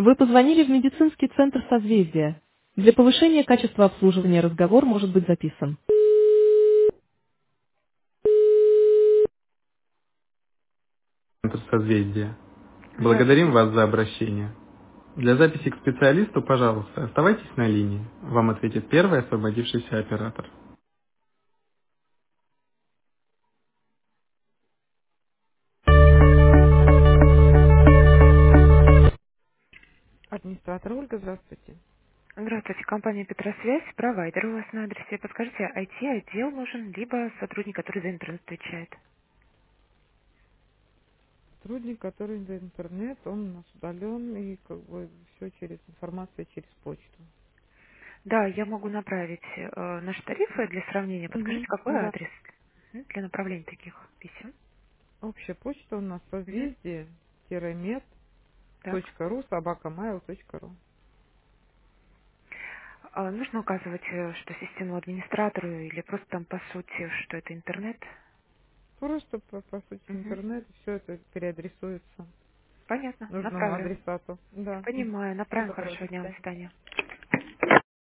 Вы позвонили в медицинский центр «Созвездие». Для повышения качества обслуживания разговор может быть записан. Центр «Созвездие». Благодарим Здравствуйте. вас за обращение. Для записи к специалисту, пожалуйста, оставайтесь на линии. Вам ответит первый освободившийся оператор. Администратор Ольга, здравствуйте. Здравствуйте, компания Петросвязь, провайдер у вас на адресе. Подскажите, IT-отдел нужен, либо сотрудник, который за интернет отвечает? Сотрудник, который за интернет, он у нас удален, и как бы все через информацию через почту. Да, я могу направить наши тарифы для сравнения. Подскажите, Угу, какой да. адрес для направления таких писем? Общая почта у нас Мгм. созвездие-мед.ру Так. собакамайл.ру. Нужно указывать, что системному администратору или просто там по сути, что это интернет? Просто по сути Мгм. интернет, все это переадресуется Понятно, нужному направлю. адресату. Да. Понимаю, Всего направим. доброго, до Хорошего дня, до свидания. свидания.